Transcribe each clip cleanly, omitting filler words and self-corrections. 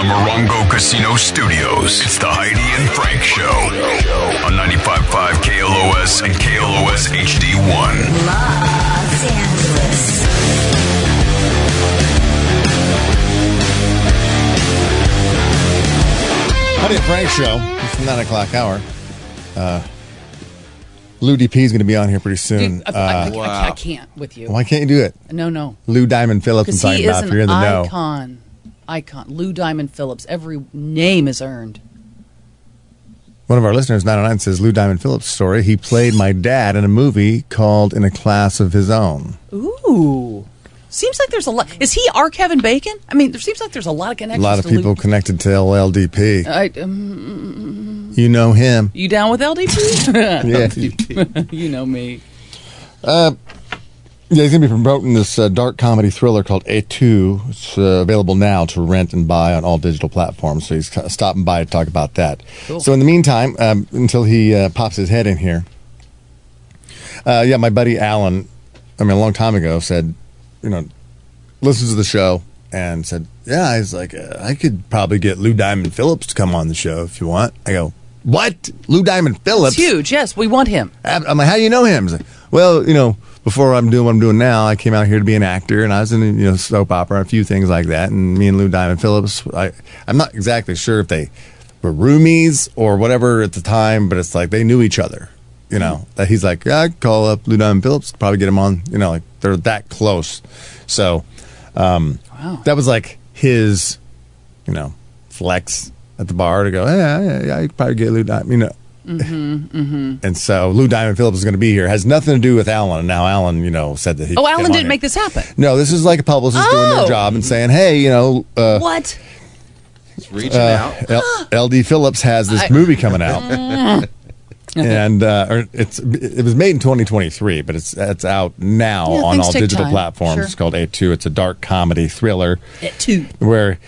Morongo Casino Studios, it's the Heidi and Frank Show on 95.5 KLOS and KLOS HD1. Los Angeles. Heidi and Frank Show. It's the 9 o'clock hour. Lou DP is going to be on here pretty soon. Dude, I can't with you. Why can't you do it? No. Lou Diamond Phillips, I'm Because talking he is about. If you're in an the know. icon. Lou Diamond Phillips. Every name is earned. One of our listeners, 909, says Lou Diamond Phillips' story. He played my dad in a movie called In a Class of His Own. Ooh. Seems like there's a lot. Is he our Kevin Bacon? I mean, there seems like there's a lot of connections. A lot of people connected to LLDP. You know him. You down with LDP? Yeah. You know me. Yeah, he's going to be promoting this dark comedy thriller called A2. It's available now to rent and buy on all digital platforms. So he's stopping by to talk about that. Cool. So in the meantime, until he pops his head in here, my buddy Alan, a long time ago, said, listens to the show and said, he's like, I could probably get Lou Diamond Phillips to come on the show if you want. I go, what? Lou Diamond Phillips? It's huge. Yes, we want him. I'm like, how do you know him? He's like, well, before I'm doing what I'm doing now, I came out here to be an actor, and I was in soap opera and a few things like that. And me and Lou Diamond Phillips, I'm not exactly sure if they were roomies or whatever at the time, but it's like they knew each other. That he's like, I could call up Lou Diamond Phillips, probably get him on. Like they're that close. So that was like his, flex at the bar to go, I could probably get Lou Diamond, And so Lou Diamond Phillips is going to be here. Has nothing to do with Alan. And now Alan, said that he. Oh, Alan didn't make this happen. No, this is like a publicist doing their job and saying, hey, what? He's reaching out. LD Phillips has this movie coming out. And it was made in 2023, but it's out now on all digital platforms. Sure. It's called A2. It's a dark comedy thriller. A2. Where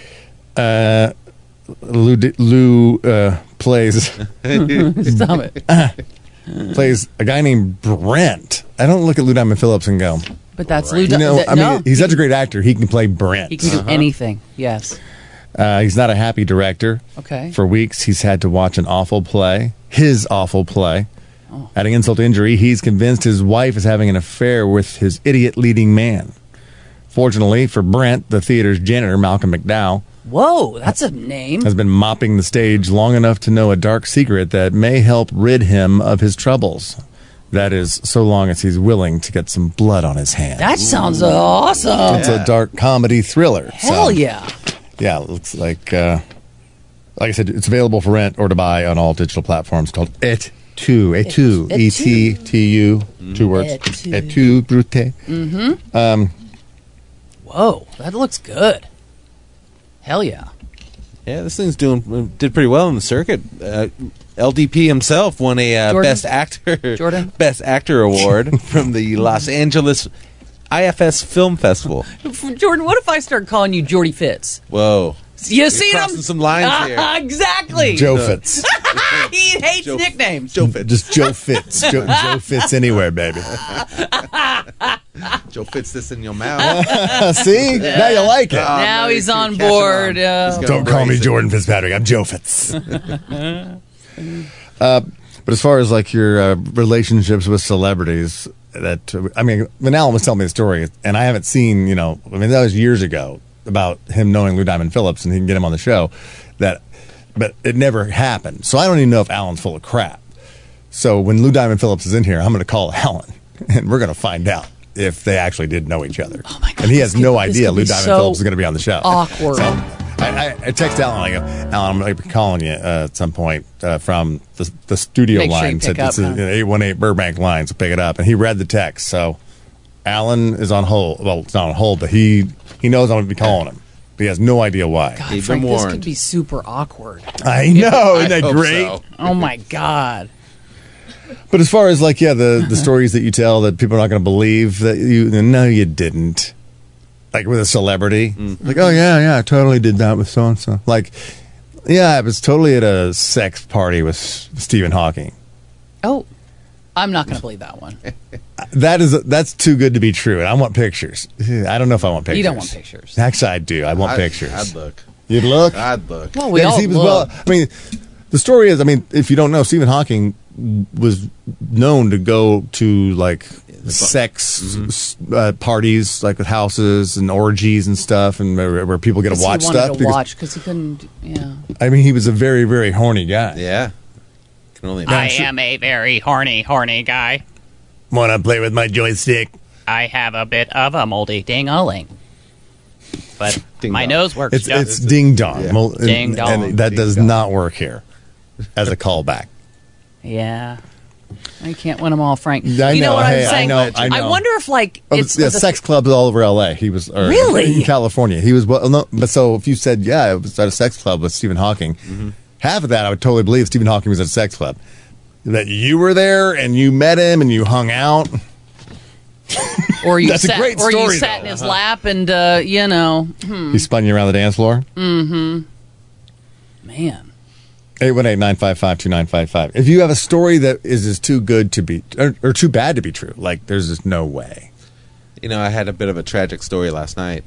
Lou plays Stop it. plays a guy named Brent. I don't look at Lou Diamond Phillips and go, But that's Lou Diamond. he's such a great actor. He can play Brent. He can do anything. Yes. He's not a happy director. Okay. For weeks, he's had to watch his awful play. Adding insult to injury, he's convinced his wife is having an affair with his idiot leading man. Fortunately for Brent, the theater's janitor, Malcolm McDowell, Whoa, that's a name. has been mopping the stage long enough to know a dark secret that may help rid him of his troubles. That is, so long as he's willing to get some blood on his hands. That sounds awesome. It's a dark comedy thriller. Hell yeah. Yeah, it looks like I said, it's available for rent or to buy on all digital platforms called Et2. A2. E-T-T-U. 2 words. Et2 Brute. Whoa, that looks good. Hell yeah. Yeah, this thing's did pretty well in the circuit. LDP himself won a Best Actor award from the Los Angeles IFS Film Festival. Jordan, what if I start calling you Jordy Fitz? Whoa. You see crossing them? some lines here. Exactly. Joe Fitz. He hates nicknames. Joe Fitz. Just Joe Fitz. Joe Fitz anywhere, baby. Joe Fitz this in your mouth. See? Now you like it. Now he's on board. Don't call me Jordan Fitzpatrick. I'm Joe Fitz. But as far as like your relationships with celebrities, when Alan was telling me the story, and I haven't seen, that was years ago, about him knowing Lou Diamond Phillips and he can get him on the show, but it never happened. So I don't even know if Alan's full of crap. So when Lou Diamond Phillips is in here, I'm going to call Alan and we're going to find out if they actually did know each other. Oh my God, and he has no idea Lou Diamond Phillips is going to be on the show. Awkward. So I text Alan. I go, Alan, I'm going to be calling you at some point from the studio Make sure line. you pick This is up, huh? 818 Burbank line, so pick it up. And he read the text. So Alan is on hold. Well, it's not on hold, but he knows I'm going to be calling him. But he has no idea why. God, Keep Frank, him this warned. could be super awkward. I know. Isn't that hope great? so. Oh my God. But as far as the stories that you tell that people are not going to believe that no, you didn't. Like with a celebrity. Like, oh, yeah, I totally did that with so-and-so. Like, yeah, I was totally at a sex party with Stephen Hawking. Oh, I'm not going to believe that one. That's too good to be true. And I want pictures. I don't know if I want pictures. You don't want pictures. Actually, I do. I want pictures. I'd look. You'd look. I'd look. Well, we Yeah, all he was look. I mean, the story is, I mean, if you don't know, Stephen Hawking was known to go to like sex parties, like with houses and orgies and stuff, and where people get to watch he wanted stuff. to watch because he couldn't. Yeah. I mean, he was a very, very horny guy. Yeah. Can only I imagine. am a very horny guy. Want to play with my joystick? I have a bit of a moldy ding-a-ling. But Ding my dong. nose works. It's ding dong. Yeah. Well, Ding dong. And that Ding does dong. not work here as a callback. Yeah. I can't win them all, Frank. I You know know. what Hey, I'm saying? I know. I wonder if, like, it's yeah, the- sex clubs all over L.A. He was Really? in California. He was no, but so if you said it was at a sex club with Stephen Hawking, half of that I would totally believe Stephen Hawking was at a sex club. That you were there and you met him and you hung out. or you That's a sat, great or you story, sat though. in his lap and, you know, He spun you around the dance floor. man. 818-955-2955. If you have a story that is just too good to be or too bad to be true, like there's just no way. You know, I had a bit of a tragic story last night.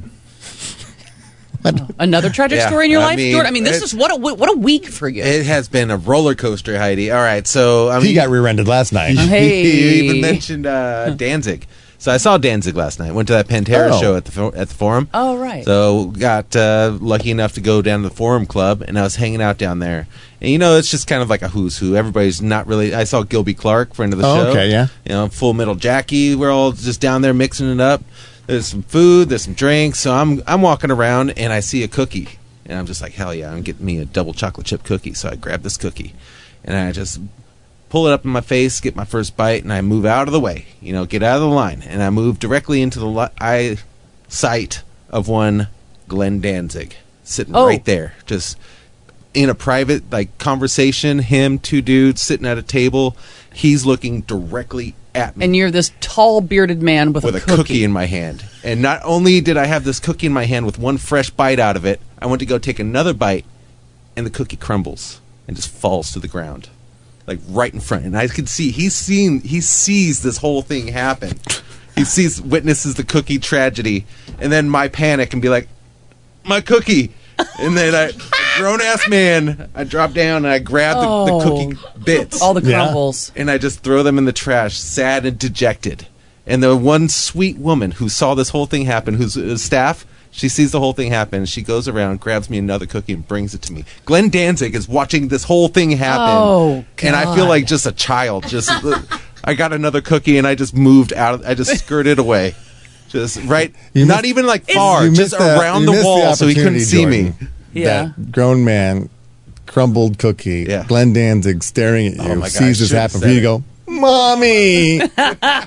Another tragic Yeah, story in your I life, mean, Jordan? I mean, this is what a week for you. It has been a roller coaster, Heidi. All right, so I mean, He got rear-ended last night. Hey. you even mentioned Danzig. So I saw Danzig last night. Went to that Pantera Oh. show at the Forum. Oh, right. So got lucky enough to go down to the Forum Club, and I was hanging out down there. And you know, it's just kind of like a who's who. Everybody's not really. I saw Gilby Clark, friend of the Oh, show. okay, yeah. You know, Full Metal Jackie. We're all just down there mixing it up. There's some food. There's some drinks. So I'm walking around, and I see a cookie, and I'm just like, hell yeah! I'm getting me a double chocolate chip cookie. So I grab this cookie, and I just pull it up in my face, get my first bite, and I move out of the way. You know, get out of the line, and I move directly into the eyesight of one Glenn Danzig sitting Oh. right there, just in a private conversation. Him, two dudes sitting at a table. He's looking directly at me And you're this tall, bearded man with a cookie in my hand. And not only did I have this cookie in my hand with one fresh bite out of it, I went to go take another bite, and the cookie crumbles and just falls to the ground, like right in front. And I could see he sees this whole thing happen. He witnesses the cookie tragedy, and then my panic and be like, my cookie. And then grown ass man, I drop down and I grab the cookie bits. all the crumbles. And I just throw them in the trash, sad and dejected. And the one sweet woman who saw this whole thing happen, who's staff, she sees the whole thing happen. She goes around, grabs me another cookie, and brings it to me. Glenn Danzig is watching this whole thing happen. Oh, and I feel God. like just a child. Just I got another cookie and I just moved out. I just skirted away. Just right, You not missed- even like far, You just missed that- around you the missed wall so he couldn't opportunity, see me. Jordan. Yeah. That grown man, crumbled cookie, Yeah. Glenn Danzig staring at you, Oh my God, sees I this should've happen for said you to it. go, Mommy! And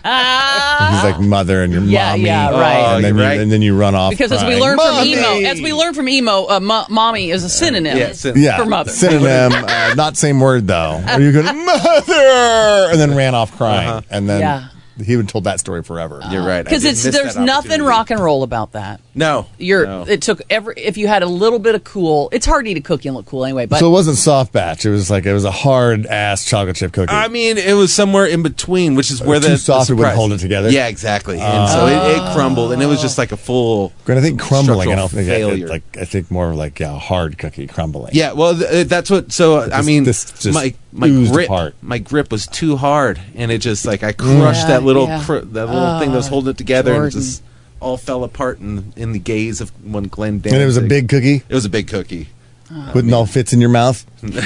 he's like, Mother, and your Yeah, mommy. yeah, right. And then, you're right. and then you run off. Because as we crying, learned "Mommy!" from emo, mommy is a synonym Yeah, for mother. synonym, not same word though. Or you go, Mother, and then ran off crying, and then Yeah. he would told that story forever. You're right. I Because did miss there's that nothing opportunity. rock and roll about that. No, no. It took if you had a little bit of cool. It's hard to eat a cookie and look cool anyway. But So it wasn't soft batch. It was a hard ass chocolate chip cookie. I mean, it was somewhere in between, which is where Too the soft, it wouldn't surprise- hold it together? Yeah, exactly. And so it crumbled, and it was just like a full. Granted, I think crumbling. I don't structural think failure. I think more like a hard cookie crumbling. Yeah, well, that's what. So I mean, this just my oozed grip, apart. my grip was too hard, and it just I crushed that little yeah. that little thing that was holding it together, and it Jordan. just all fell apart in the gaze of one Glenn Danzig. And it was a big cookie It was a big cookie. with no fits in your mouth.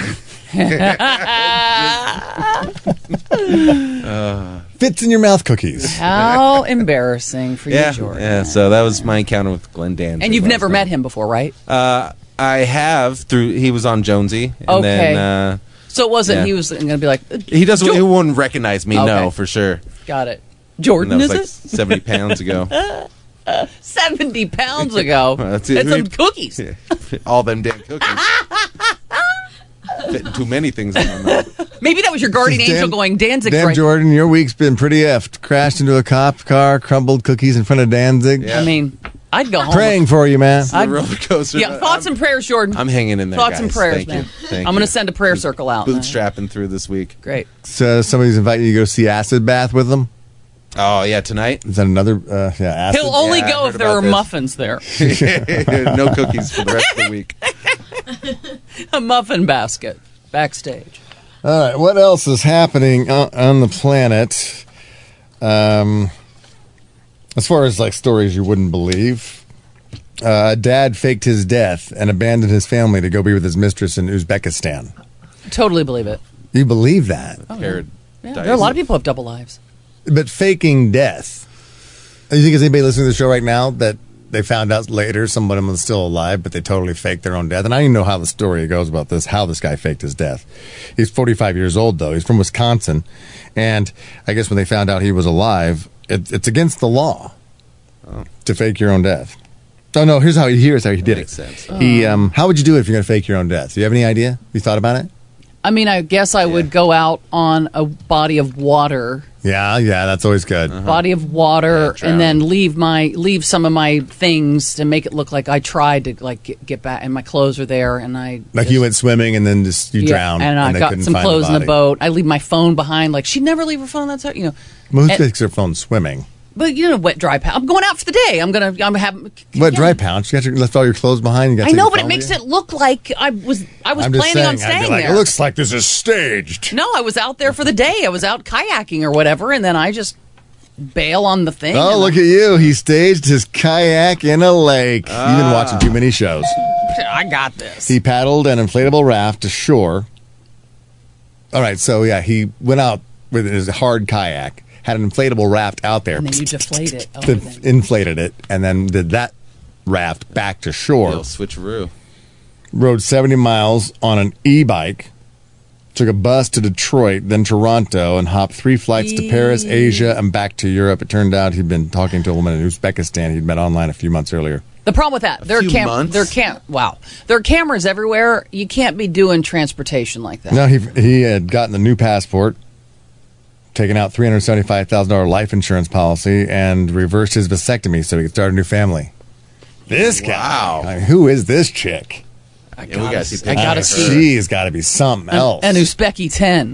Fits in your mouth cookies. how embarrassing for Yeah, you, Jordan. yeah. So that was my encounter with Glenn Danzig. And you've last never night. met him before, right? I have through. He was on Jonesy, and Okay. then So it wasn't. yeah. He was going to be like, he doesn't. Jo- He wouldn't recognize me. Okay. No, for sure. got it. And Jordan, that was is like 70 pounds ago. it? 70 pounds ago. That's That's it. some cookies. All them damn cookies. Fitting too many things in my mouth. Maybe that was your guardian angel going, Danzig's Damn, right. Jordan, your week's been pretty effed. Crashed into a cop car, crumbled cookies in front of Danzig. Yeah. I mean, I'd go home. Praying for you, man. The roller coaster. Yeah, thoughts and prayers, Jordan. I'm hanging in there. Thoughts guys. and prayers, Thank man. You. Thank I'm you. going to send a prayer circle out. Bootstrapping through this week. Great. So somebody's inviting you to go see Acid Bath with them. Oh yeah, tonight. Is that another? Acid. He'll only Yeah, I go heard if there about are this. muffins there. No cookies for the rest of the week. A muffin basket backstage. All right, what else is happening on the planet? As far as like stories you wouldn't believe, a dad faked his death and abandoned his family to go be with his mistress in Uzbekistan. Totally believe it. You believe that? Oh, yeah. There are a lot of people who have double lives. But faking death. You think there's anybody listening to the show right now that they found out later someone of them was still alive, but they totally faked their own death? And I don't even know how the story goes about this, how this guy faked his death. He's 45 years old, though. He's from Wisconsin. And I guess when they found out he was alive, it's against the law to fake your own death. Oh, no, here's how he did it. Sense. How would you do it if you're going to fake your own death? Do you have any idea? You thought about it? I mean, I guess I would go out on a body of water. Yeah, that's always good. Body of water, and then leave some of my things to make it look like I tried to get back, and my clothes are there, and you went swimming and then you drowned, and I got some clothes in the boat. I leave my phone behind. Like she'd never leave her phone. That's how Well, who takes her phone swimming? But wet dry pouch. I'm going out for the day. I'm having wet dry pouch. You left all your clothes behind. I know, but it makes it look like I was planning on staying there. It looks like this is staged. No, I was out there for the day. I was out kayaking or whatever, and then I just bail on the thing. Oh, look at you! He staged his kayak in a lake. You've been watching too many shows. I got this. He paddled an inflatable raft to shore. All right, so yeah, he went out with his hard kayak. Had an inflatable raft out there. And then you deflate it. Inflated it, and then did that raft back to shore. Little switcheroo. Rode 70 miles on an e-bike, took a bus to Detroit, then Toronto, and hopped 3 flights to Paris, Asia, and back to Europe. It turned out he'd been talking to a woman in Uzbekistan he'd met online a few months earlier. The problem with that, there are cameras everywhere. You can't be doing transportation like that. No, he had gotten a new passport, taken out $375,000 life insurance policy, and reversed his vasectomy so he could start a new family. This guy. Wow. I mean, who is this chick? I gotta see. She's got to be something else. An Uzbeki 10.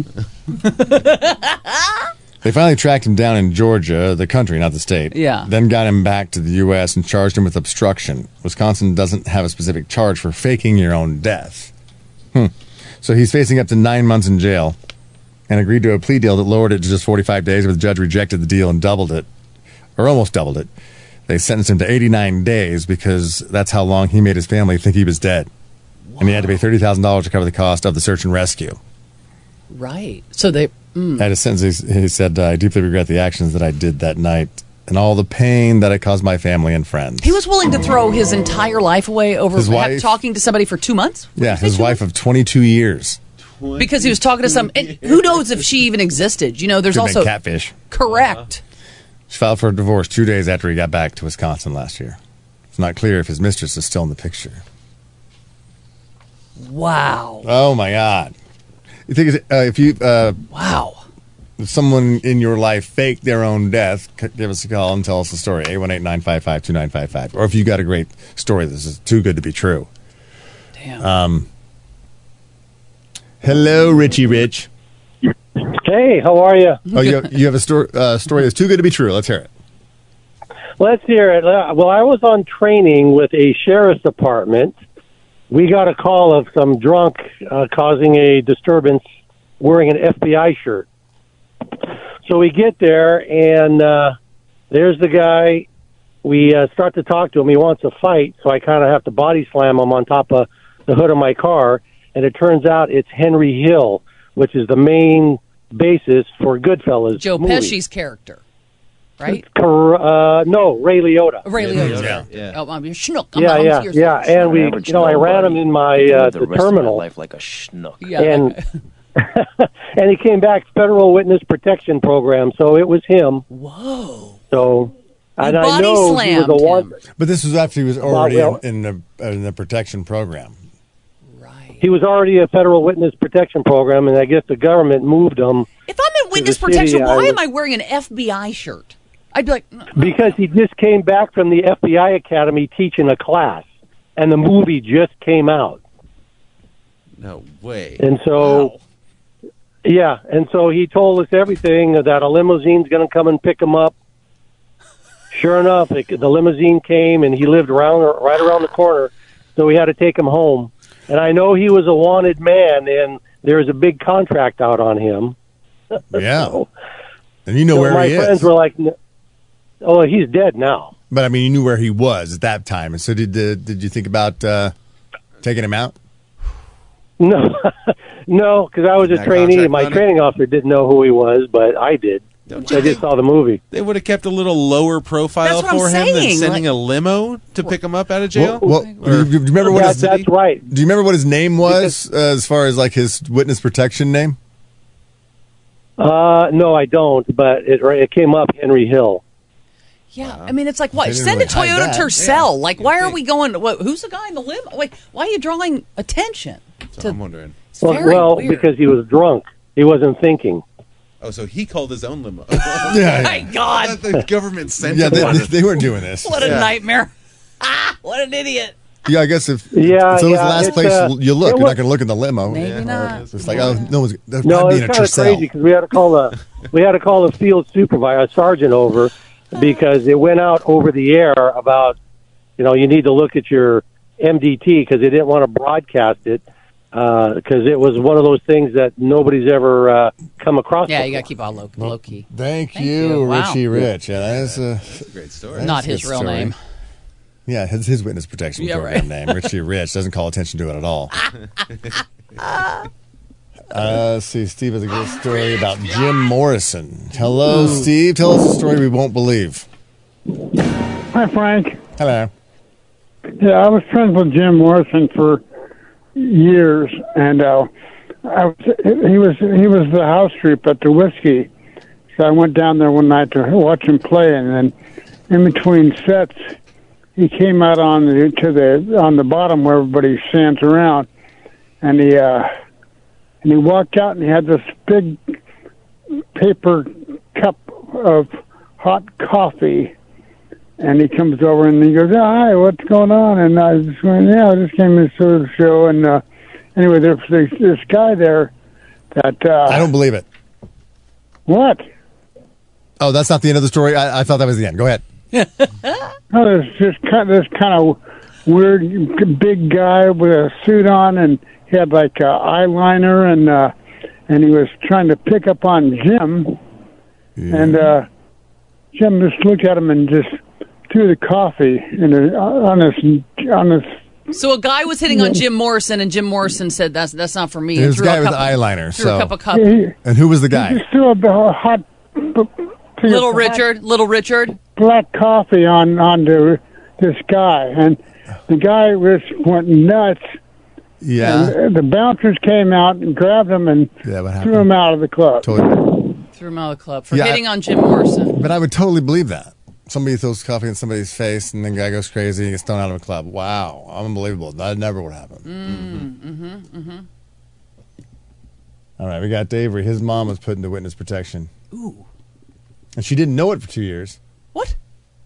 They finally tracked him down in Georgia, the country, not the state. Yeah. Then got him back to the U.S. and charged him with obstruction. Wisconsin doesn't have a specific charge for faking your own death. So he's facing up to 9 months in jail and agreed to a plea deal that lowered it to just 45 days, but the judge rejected the deal and doubled it, or almost doubled it. They sentenced him to 89 days because that's how long he made his family think he was dead. Wow. And he had to pay $30,000 to cover the cost of the search and rescue. Right. So they... At his sentence, he said, I deeply regret the actions that I did that night and all the pain that it caused my family and friends. He was willing to throw his entire life away over talking to somebody for 2 months? Yeah, his wife of 22 years. Because he was talking to some... And who knows if she even existed? There's also... catfish. Correct. She filed for a divorce 2 days after he got back to Wisconsin last year. It's not clear if his mistress is still in the picture. Wow. Oh, my God. You think if you... wow. If someone in your life faked their own death, give us a call and tell us the story. 818-955-2955. Or if you got a great story, this is too good to be true. Damn. Hello, Richie Rich. Hey, how are you? Oh, you have a story that's too good to be true. Let's hear it. Let's hear it. Well, I was on training with a sheriff's department. We got a call of some drunk causing a disturbance wearing an FBI shirt. So we get there, and there's the guy. We start to talk to him. He wants to fight, so I kind of have to body slam him on top of the hood of my car. And it turns out it's Henry Hill, which is the main basis for Goodfellas. Joe movie. Pesci's character, right? No, Ray Liotta. Ray Liotta. Yeah. Oh, I'm your schnook. Yeah. And we, I ran him in my the terminal. Life like a schnook. Yeah. And and he came back Federal Witness Protection Program, so it was him. Whoa. So and body I know he was the one. But this was after he was already in the protection program. He was already a Federal Witness Protection Program, and I guess the government moved him. If I'm in witness protection, why am I wearing an FBI shirt? I'd be like... Because he just came back from the FBI Academy teaching a class, and the movie just came out. No way. And so, yeah, and so he told us everything, that a limousine's going to come and pick him up. Sure enough, the limousine came, and he lived right around the corner, so we had to take him home. And I know he was a wanted man, and there was a big contract out on him. Yeah. So, and you know where he is. My friends were like, oh, he's dead now. But, I mean, you knew where he was at that time. And so did you think about taking him out? No, no, because I was a trainee. My training officer didn't know who he was, but I did. I just saw the movie. They would have kept a little lower profile for him than sending a limo to pick him up out of jail. Do you remember what his, that's right. Do you remember what his name was as far as like his witness protection name? No, I don't. But it came up Henry Hill. Yeah, I mean, it's like, what? Send a Toyota Tercel. Like, why are we going? Who's the guy in the limo? Wait, why are you drawing attention? I'm wondering. Well, because he was drunk. He wasn't thinking. Oh, so he called his own limo. Yeah. My God. The government sent Yeah, him. they weren't doing this. What a nightmare. What an idiot. Yeah, I guess if so it was the last place you look. You're not going to look in the limo. Maybe not. It's like, oh, no, it's kind of crazy because we had to call the field supervisor, a sergeant, over because it went out over the air about, you need to look at your MDT because they didn't want to broadcast it. Because it was one of those things that nobody's ever come across. Yeah, before. you got to keep all low key. Thank you, Wow. Richie Rich. Yeah, that's a Great story. Not his real name. Yeah, his witness protection program name, Richie Rich, doesn't call attention to it at all. Let's see, Steve has a good story about Jim Morrison. Hello, Steve. Tell us a story we won't believe. Hi, Frank. Hello. Yeah, I was friends with Jim Morrison for years, and he was the house group at the Whiskey. So I went down there one night to watch him play, and then in between sets, he came out on the bottom where everybody stands around, and he walked out and he had this big paper cup of hot coffee. And he comes over and he goes, "Hi, what's going on?" And I just went, "Yeah, I just came to the show." And anyway, there's this guy there that I don't believe it. What? Oh, that's not the end of the story. I thought that was the end. Go ahead. No, there's this kind of weird big guy with a suit on, and he had like eyeliner, and he was trying to pick up on Jim, and Jim just looked at him and just threw the coffee on this. So a guy was hitting on Jim Morrison, and Jim Morrison said, "That's not for me." This guy with eyeliner. Threw a cup of coffee. And who was the guy? He just threw a hot Little Richard. Black coffee onto this guy, and the guy went nuts. Yeah. And the bouncers came out and grabbed him and threw him out of the club. Totally. Threw him out of the club for hitting on Jim Morrison. But I would totally believe that. Somebody throws coffee in somebody's face, and then the guy goes crazy and gets thrown out of a club. Wow. Unbelievable. That never would happen. All right, we got Avery. His mom was put into witness protection. Ooh. And she didn't know it for 2 years. What?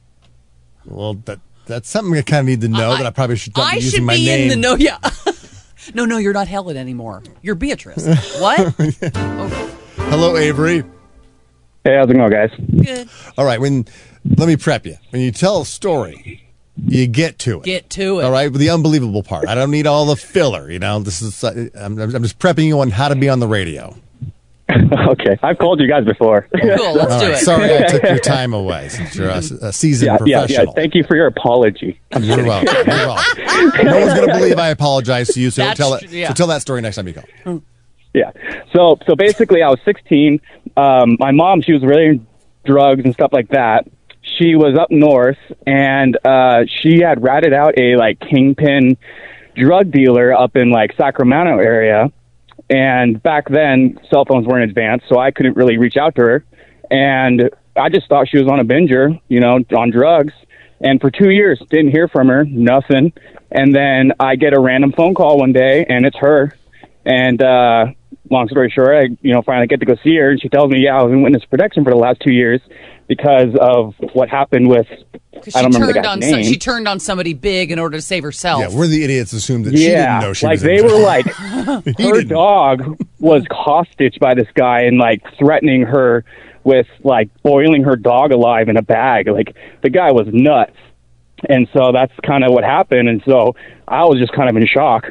Well, that's something I kind of need to know, that I probably should not be using my name. I should be in the know, yeah. No, you're not Helen anymore. You're Beatrice. What? Hello, Avery. Hey, how's it going, guys? Good. All right, let me prep you. When you tell a story, you get to it. Get to it. All right, with the unbelievable part. I don't need all the filler. This is I'm just prepping you on how to be on the radio. Okay, I've called you guys before. Cool, let's do it. Sorry I took your time away since you're a seasoned professional. Yeah, thank you for your apology. You're welcome. No one's going to believe I apologize to you, so tell that story next time you call. Yeah. So basically, I was 16. My mom, she was really into drugs and stuff like that. She was up north, and she had ratted out a kingpin drug dealer up in Sacramento area. And back then, cell phones weren't advanced, so I couldn't really reach out to her. And I just thought she was on a binger, on drugs. And for 2 years, didn't hear from her, nothing. And then I get a random phone call one day, and it's her. And long story short, I finally get to go see her, and she tells me, I was in witness protection for the last 2 years because of what happened with, I don't remember the guy's name. She turned on somebody big in order to save herself. Yeah, we're the idiots assumed that she didn't know she was they were her dog was hostage by this guy and threatening her with boiling her dog alive in a bag. The guy was nuts. And so that's kind of what happened. And so I was just kind of in shock.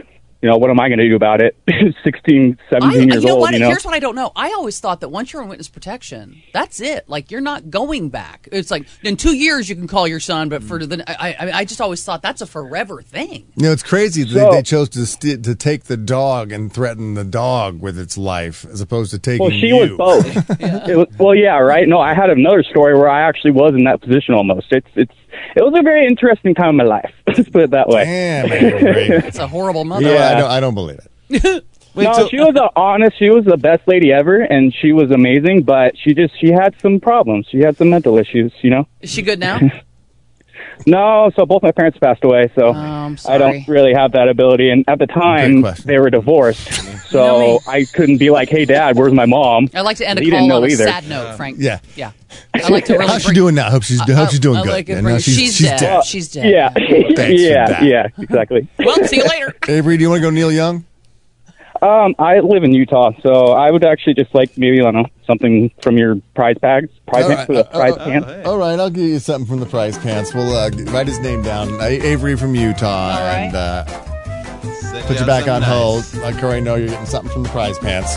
what am I going to do about it? 16, 17 years old, what? Here's what I don't know. I always thought that once you're on witness protection, that's it. Like, you're not going back. It's like, in 2 years you can call your son, but for I just always thought that's a forever thing. It's crazy that they chose to take the dog and threaten the dog with its life as opposed to taking she was both. Right? No, I had another story where I actually was in that position almost. It was a very interesting time in my life. Let's put it that way. Damn, it's a horrible mother. Yeah, I don't believe it. She was she was the best lady ever, and she was amazing, but she had some problems. She had some mental issues, Is she good now? No, so both my parents passed away, so I don't really have that ability. And at the time, they were divorced, so I couldn't be like, "Hey, Dad, where's my mom?" I like to end a call on a sad note, Frank. Yeah. I like to really. How's she doing now? Hope she's doing good. She's dead. She's dead. Yeah, yeah, exactly. Well, see you later. Avery, do you want to go Neil Young? I live in Utah, so I would actually just like maybe, I don't know, something from your prize pants pants. All right, I'll give you something from the prize pants. We'll write his name down, Avery from Utah, and put you back on hold. I already know you're getting something from the prize pants.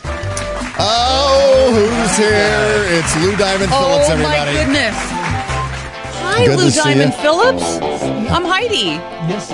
Oh, who's here? It's Lou Diamond Phillips, everybody. Oh, my goodness. Hi, Lou Diamond Phillips. I'm Heidi. Yes,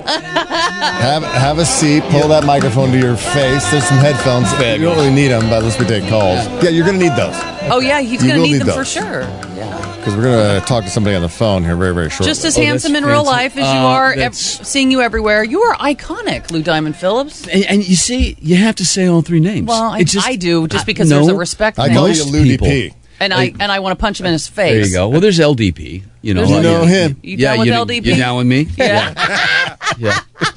have a seat. Pull that microphone to your face. There's some headphones. You don't really need them, but unless we take calls. Yeah, you're going to need those. Oh, yeah, he's going to need them for sure. Yeah. Because we're going to talk to somebody on the phone here very, very shortly. Just as handsome in real life as you are, seeing you everywhere. You are iconic, Lou Diamond Phillips. And you see, you have to say all three names. Well, I do, just because there's a respect thing. I call you Lou DP. And I want to punch him in his face. There you go. Well, there's LDP. You know him. You down with LDP? You down with me? Yeah. Yeah.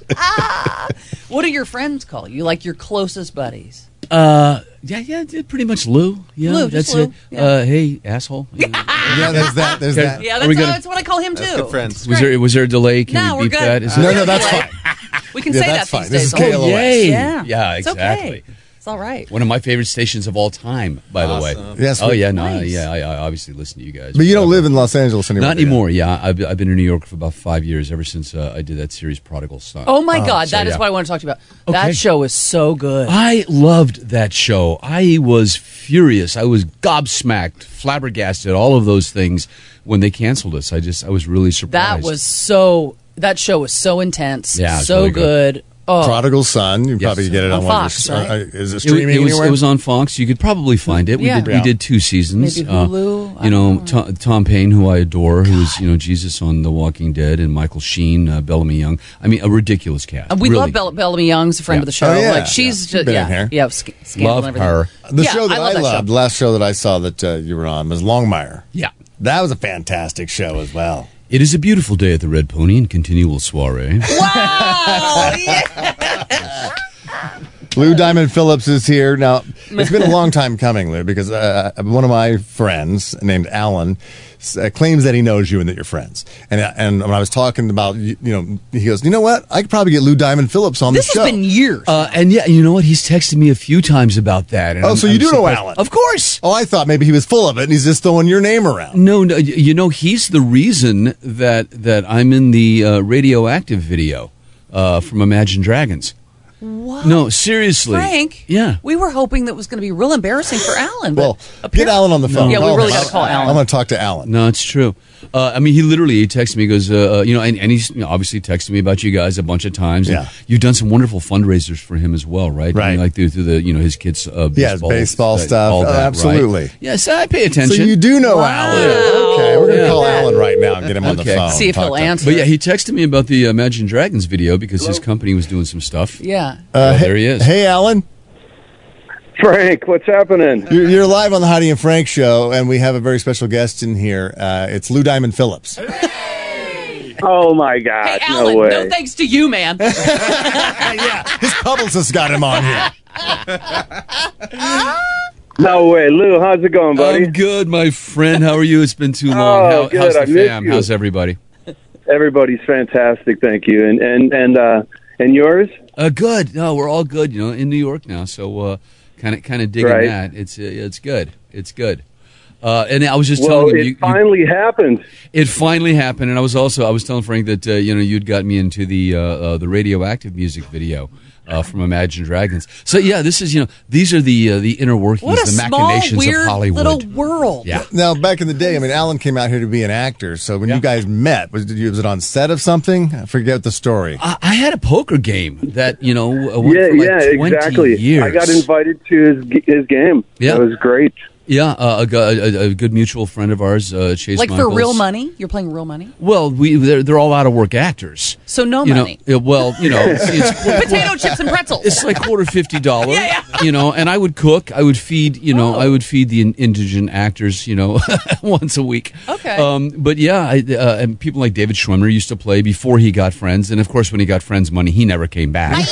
What do your friends call you? Like your closest buddies? Yeah, pretty much Lou. Yeah, Lou, that's Lou. it. Yeah. Hey, asshole. Yeah, there's that. There's that. Yeah, that's what I call him too. Good friends. Was there a delay? Can we beep good. that? No, that's fine. We can say that fine. these This days. is KLOS. Yay. Yeah, exactly. Okay. It's all right. One of my favorite stations of all time, by the way. Yes. Oh yeah, Nice. I obviously listen to you guys. But you don't live in Los Angeles anymore. Not anymore. Yeah, I've been in New York for about 5 years, ever since I did that series Prodigal Son. Oh my God, that is what I want to talk to you about. Okay. That show is so good. I loved that show. I was furious. I was gobsmacked, flabbergasted, all of those things when they canceled us. I was really surprised. That show was so intense. Yeah, so really good. Oh. Prodigal Son. You probably get it on Fox, right? Is it streaming anywhere? It was on Fox. You could probably find it. We did 2 seasons. Maybe Hulu. Tom Payne, who I adore, who is Jesus on The Walking Dead, and Michael Sheen, Bellamy Young. I mean, a ridiculous cast. We really. love Bellamy Young's a friend of the show. Oh, yeah. Like she's just Love her. The show that I loved, the last show that I saw that you were on was Longmire. Yeah. That was a fantastic show as well. It is a beautiful day at the Red Pony and continual soiree. Wow! Yeah. Lou Diamond Phillips is here. Now, it's been a long time coming, Lou, because one of my friends named Alan claims that he knows you and that you're friends. And when I was talking about, he goes, you know what? I could probably get Lou Diamond Phillips on the show. This has been years. And yeah, you know what? He's texted me a few times about that. And so you do know Alan? Of course. Oh, I thought maybe he was full of it and he's just throwing your name around. No, he's the reason that I'm in the Radioactive video from Imagine Dragons. What? No, seriously. Frank? Yeah. We were hoping that was going to be real embarrassing for Alan. Well, get Alan on the phone. Yeah, we really got to call Alan. I'm going to talk to Alan. No, it's true. He literally texted me, he goes, and he's obviously texted me about you guys a bunch of times. Yeah. And you've done some wonderful fundraisers for him as well, right? Right. I mean, like through the, his kids' baseball stuff. All that, absolutely. Right? Yes, I pay attention. So you do know Alan. Okay, we're going to call Alan right now and get him on the phone. See if he'll answer. But yeah, he texted me about the Imagine Dragons video because his company was doing some stuff. Yeah. There he is. Hey, Alan. Frank, what's happening? You're live on the Heidi and Frank show, and we have a very special guest in here. It's Lou Diamond Phillips. Oh, my God. Hey, Alan, no way. no thanks to you, man. Yeah, his publicist got him on here. No way. Lou, how's it going, buddy? I'm good, my friend. How are you? It's been too long. Oh, good. How's the I missed fam? you. How's everybody? Everybody's fantastic, thank you. And yours? Good. No, we're all good. In New York now, so kind of digging Right. that. It's good. It's good. And I was just telling him, it finally happened. It finally happened, and I was telling Frank that you'd got me into the Radioactive music video from Imagine Dragons. So yeah, this is these are the inner workings, the machinations weird of Hollywood. Little world. Yeah. Now, back in the day, I mean, Alan came out here to be an actor. So when you guys met, was it on set of something? I forget the story. I had a poker game that went for like 20 exactly. years. I got invited to his game. Yeah. It was great. Yeah, a good mutual friend of ours, Chase Like Michaels. for real money? You're playing real money? Well, they're all out of work actors. So no money. It's Potato chips and pretzels. It's like $50. Yeah. And I would cook. I would feed. I would feed the indigent actors. Once a week. Okay. But yeah, and people like David Schwimmer used to play before he got Friends, and of course, when he got Friends money, he never came back.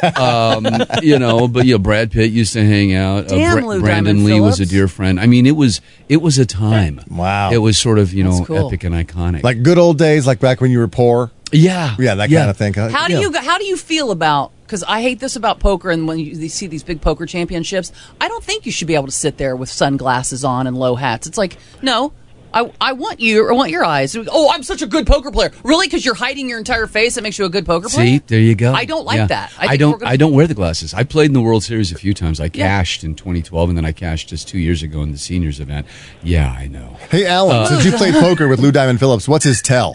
But Brad Pitt used to hang out. Damn, Lou Brandon Diamond Lee was a Phillips. dear friend. I mean, it was a time. Wow. It was sort of That's cool. epic and iconic. Like good old days, like back when you were poor. Yeah, that kind of thing. How do you feel about? Because I hate this about poker, and when you see these big poker championships, I don't think you should be able to sit there with sunglasses on and low hats. It's like, no, I want your eyes. Oh, I'm such a good poker player. Really? Because you're hiding your entire face, that makes you a good poker player? See, there you go. I don't like that. I don't wear the glasses. I played in the World Series a few times. I cashed in 2012, and then I cashed just 2 years ago in the seniors event. Yeah, I know. Hey, Alan, since you played poker with Lou Diamond Phillips, what's his tell?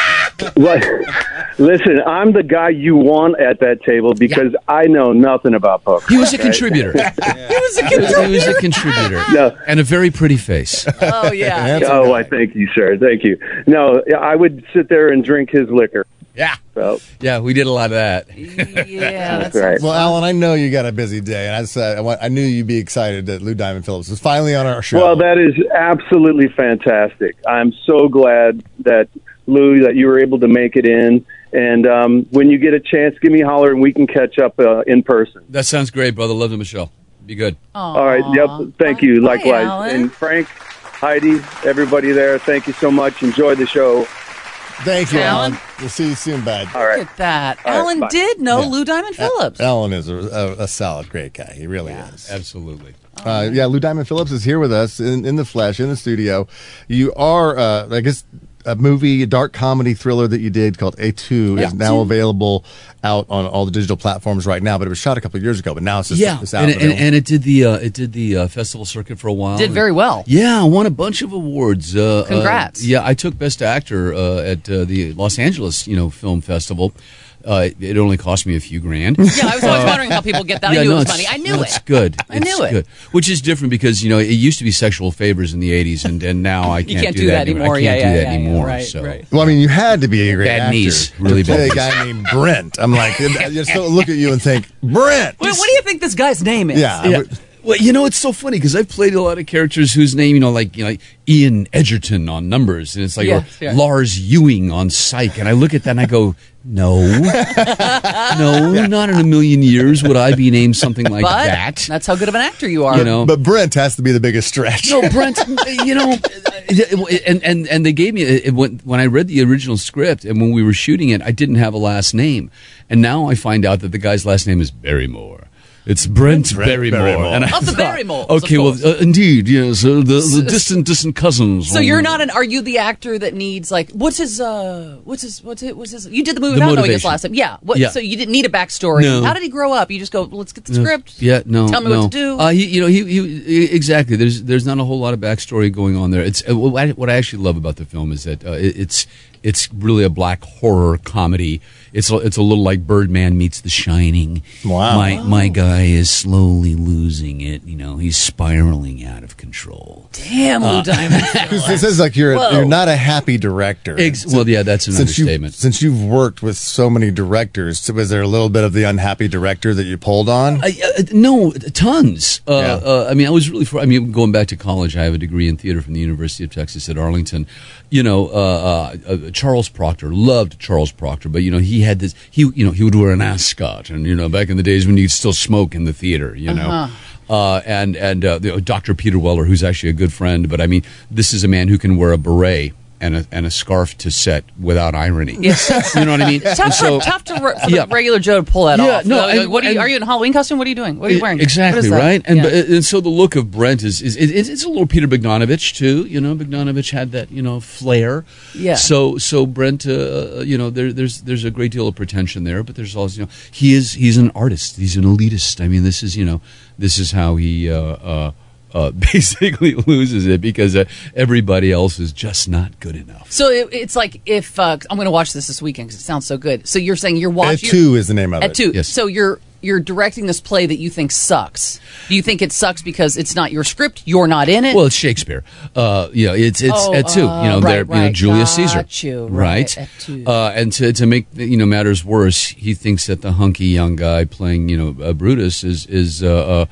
Listen, I'm the guy you want at that table because I know nothing about poker. He was a contributor. He was a contributor. No. And a very pretty face. Oh, yeah. I thank you, sir. Thank you. No, I would sit there and drink his liquor. Yeah. So. Yeah, we did a lot of that. Yeah, that's right. Well, Alan, I know you got a busy day, and I knew you'd be excited that Lou Diamond Phillips was finally on our show. Well, that is absolutely fantastic. I'm so glad that, Lou, that you were able to make it in. And when you get a chance, give me a holler, and we can catch up in person. That sounds great, brother. Love to Michelle. Be good. Aww. All right. Yep. Thank you. Bye, Likewise. Alan. And Frank, Heidi, everybody there, thank you so much. Enjoy the show. Thank you, Alan. Alan. We'll see you soon, bud. All right. Look at that. All right, Alan bye. did know Lou Diamond Phillips. Alan is a solid, great guy. He really is. Absolutely. Lou Diamond Phillips is here with us in the flesh, in the studio. You are, I guess, a movie, a dark comedy thriller that you did called A2 is now available out on all the digital platforms right now, but it was shot a couple of years ago, but now it's just it's out. And it did the festival circuit for a while. Did very well. Yeah, won a bunch of awards. Congrats. I took Best Actor at the Los Angeles Film Festival. It only cost me a few grand. Yeah, I was always wondering how people get that. I knew it was funny. I knew it. It's good. I knew it. Good. Which is different because, it used to be sexual favors in the 80s, and now I can't do that anymore. I can't do that anymore. Right, so. right. Well, I mean, you had to be a great Bad actor. knees. Really to play bad a guy named Brent. I'm like, I just look at you and think, Brent! What do you think this guy's name is? Yeah. Well, it's so funny because I've played a lot of characters whose name, like Ian Edgerton on Numbers, and it's like or Lars Ewing on Psych, and I look at that and I go, no, not in a million years would I be named something like that. That's how good of an actor you are. But Brent has to be the biggest stretch. No, Brent, and they gave me when I read the original script and when we were shooting it, I didn't have a last name, and now I find out that the guy's last name is Barrymore. It's Brent Barrymore. And of the Barrymores. Okay, well, indeed, yes, the distant cousins. So you're not are you the actor that needs what's his you did the movie The without knowing his motivation. last name. Yeah. Yeah. So you didn't need a backstory. No. How did he grow up? You just go, let's get the script. Yeah, no. Tell me what to do. He exactly. There's not a whole lot of backstory going on there. It's what I actually love about the film is that it's really a black horror comedy. It's a little like Birdman meets The Shining. Wow. My guy is slowly losing it. He's spiraling out of control. Damn, Lou Diamond. This is like you're not a happy director. Well, yeah, that's an understatement. Since you've worked with so many directors, was there a little bit of the unhappy director that you pulled on? No, tons. I mean, I was really. Going back to college, I have a degree in theater from the University of Texas at Arlington. Charles Proctor, loved Charles Proctor, but he had this. He would wear an ascot, and back in the days when you'd still smoke in the theater, and Dr. Peter Weller, who's actually a good friend, but I mean, this is a man who can wear a beret a scarf to set without irony. Yes. You know what I mean? Tough for the regular Joe to pull that off. No, are you in a Halloween costume? What are you doing? What are you wearing? Exactly, right? And so the look of Brent is it's a little Peter Bogdanovich too. You know, Bogdanovich had that flair. Yeah. So Brent, there's a great deal of pretension there, but there's also he's an artist. He's an elitist. I mean, this is how he basically loses it because everybody else is just not good enough. So it's like if I'm going to watch this weekend because it sounds so good. So you're saying you're watching. At 2 is the name of it. At 2. Yes. So you're directing this play that you think sucks. Do you think it sucks because it's not your script? You're not in it. Well, it's Shakespeare. It's at 2. Right. Julius Got Caesar. you. Right. At 2. And to make matters worse, he thinks that the hunky young guy playing Brutus is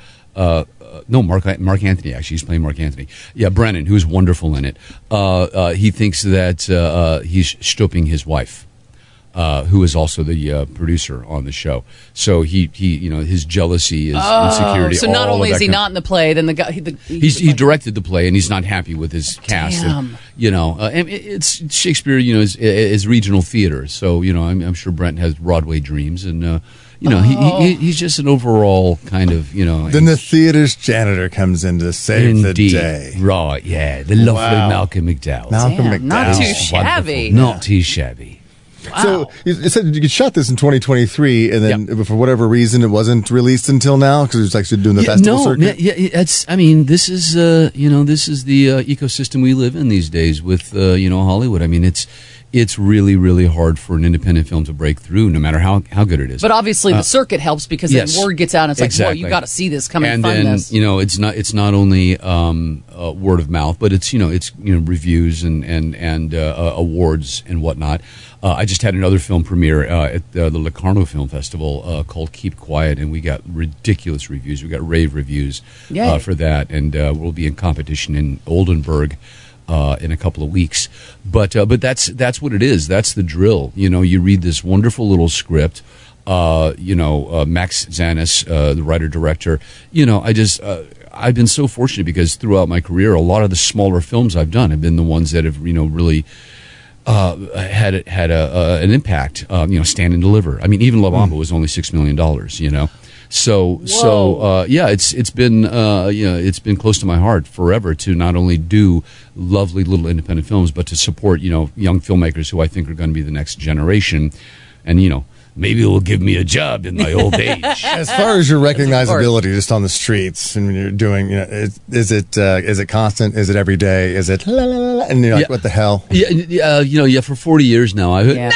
no, Mark Anthony, actually. He's playing Mark Anthony. Yeah, Brennan, who's wonderful in it. He thinks that he's stooping his wife, who is also the producer on the show. So he his jealousy, his insecurity. So not only is he not in the play, then the guy he directed the play and he's not happy with his cast. Damn. And it's Shakespeare. Is regional theater. So I'm sure Brent has Broadway dreams and. He's just an overall kind of, Then the theater's janitor comes in to save the day. Right, yeah. The lovely Malcolm McDowell. Not too shabby. Not too shabby. Wow. So you said you shot this in 2023, and then for whatever reason, it wasn't released until now because it was actually doing the festival circuit. This is the ecosystem we live in these days with Hollywood. I mean, it's really, really hard for an independent film to break through, no matter how good it is. But obviously, the circuit helps because then word gets out, and it's like, well, you got to see this, come and fund this. It's not only word of mouth, but it's reviews and awards and whatnot. I just had another film premiere at the Locarno Film Festival called Keep Quiet, and we got ridiculous reviews. We got rave reviews for that, and we'll be in competition in Oldenburg. In a couple of weeks, but that's what it is. That's the drill. You read this wonderful little script. Max Zanis, the writer director. I've been so fortunate because throughout my career, a lot of the smaller films I've done have been the ones that have really had an impact. Stand and Deliver. I mean, even La Bamba was only $6 million. It's been it's been close to my heart forever to not only do lovely little independent films, but to support young filmmakers who I think are going to be the next generation, and maybe it will give me a job in my old age. As far as your recognizability just on the streets, and when you're doing, is it constant? Is it every day? Is it la, la, la, la, and you're like, what the hell? Yeah, for 40 years now, I've heard.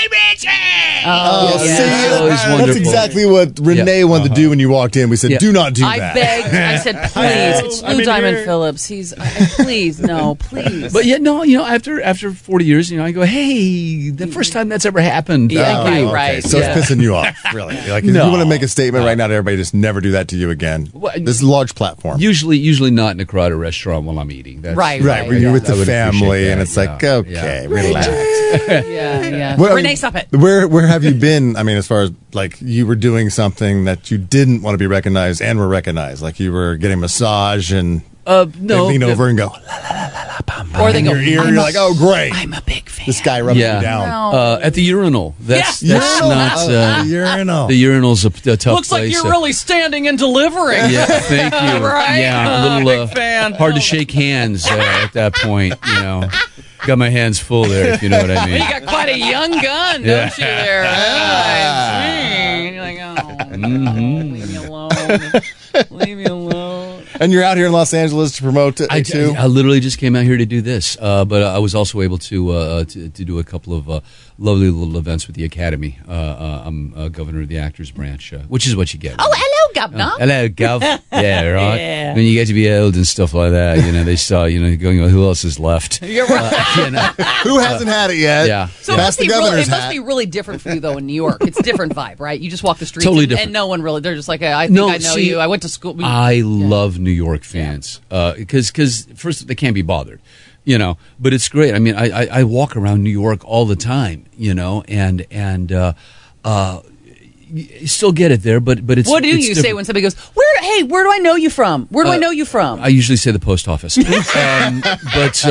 That's exactly what Renee wanted to do when you walked in. We said, do not do that. I begged. I said, please. It's Lou Diamond Phillips. Please, no, please. But after 40 years, I go, hey, the first time that's ever happened. Right. So it's pissing you off, really. Like, if you want to make a statement right now to everybody, just never do that to you again. This is a large platform. Usually not in a crowded restaurant while I'm eating. Right. When you're with the family, and it's like, okay, relax. Renee, stop it. Where have you been? I mean, as far as like you were doing something that you didn't want to be recognized and were recognized, like you were getting a massage and they lean over and go la la la la la bam, bam, or they go in your ear. You're like, oh great, I'm a big fan. This guy rubbing you down at the urinal. That's not the urinal. The urinal's a tough Looks like place. you're really standing and delivering. Yeah, thank you. Right? Yeah, a little big fan. hard to shake hands at that point. Got my hands full there, if you know what I mean. You got quite a young gun, don't you? There, and you're like, leave me alone. Leave me alone. And you're out here in Los Angeles to promote it too? I literally just came out here to do this, but I was also able to do a couple of lovely little events with the Academy. I'm governor of the Actors Branch, which is what you get. Oh, hello, Governor. Hello, Gov. Yeah, right. Yeah. When you get to be old and stuff like that, they start, going, who else is left? You're right. Who hasn't had it yet? Yeah. So it must be really different for you, though, in New York. It's a different vibe, right? You just walk the streets and no one really, they're just like, I know you. I went to school. I love New York fans because first, they can't be bothered. But it's great. I mean, I walk around New York all the time, and you still get it there, but it's. What do it's you say different. when somebody goes, where do I know you from? Where do I know you from? I usually say the post office. But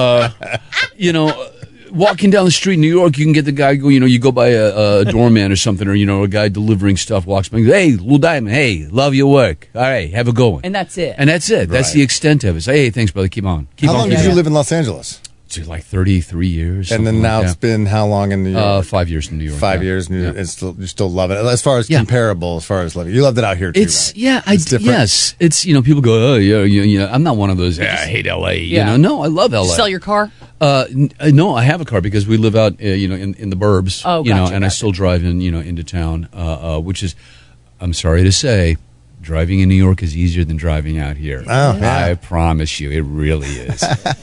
walking down the street in New York, you can get the guy go. You go by a doorman or something, or a guy delivering stuff walks by. And goes, hey, Lou Diamond. Hey, love your work. All right, have a good one. And that's it. That's it. That's the extent of it. Say, hey, thanks, brother. Keep on. How long did you live in Los Angeles? It's like 33 years. And then now it's been how long in New York? 5 years in New York. 5 years in New York. You still love it. As far as comparable, as far as living. You loved it out here too, right? It's different. Yes. It's, people go, oh, yeah, I'm not one of those, I hate L.A., No, I love L.A. Did you sell your car? No, I have a car because we live out, in the burbs, and I still drive into town, which is, I'm sorry to say, driving in New York is easier than driving out here. Oh, yeah. I promise you, it really is.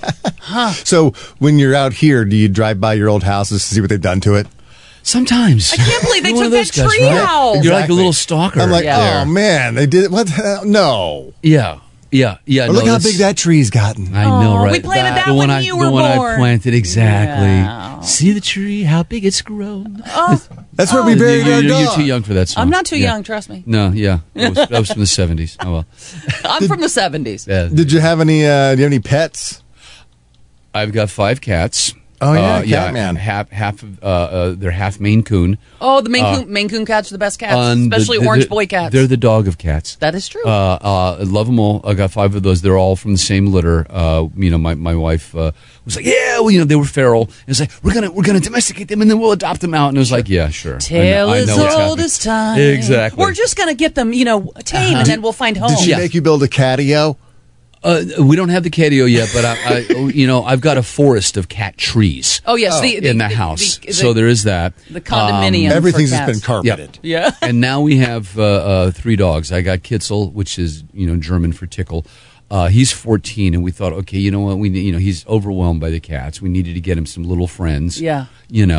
So when you're out here, do you drive by your old houses to see what they've done to it? Sometimes. I can't believe they You're one took of that those guys, tree right? out. You're like a Exactly. little stalker. I'm like, there. oh man, they did it. What the hell? No. Yeah. But look how big that tree's gotten. I know, right? We planted that the when one you were the one born. I planted, exactly. Yeah. See the tree, how big it's grown. That's where we buried our You're dog. too young for that song. I'm not too Yeah. young, trust me. No, yeah. That was from the 70s. Oh, well. I'm from the 70s. Yeah. Did you have any? Do you have any pets? I've got 5 cats. Oh yeah, cat man. They're half Maine Coon. Oh, the Maine Coon cats are the best cats, especially the- orange boy cats. They're the dog of cats. That is true. I love them all. I got 5 of those. They're all from the same litter. My wife was like, yeah, well, they were feral. And it's like we're gonna domesticate them and then we'll adopt them out. And it was like, yeah, sure. Tale I as know what's old happening. as time. Exactly. We're just going to get them, tame, and then we'll find home. Did she make you build a catio? We don't have the catio yet, but I've got a forest of cat trees. Oh yes, in the house. So there is that. The condominium. Everything's for just been cats. carpeted. Yeah. And now we have 3 dogs. I got Kitzel, which is German for tickle. He's 14, and we thought, okay, you know what? We need, he's overwhelmed by the cats. We needed to get him some little friends. Yeah.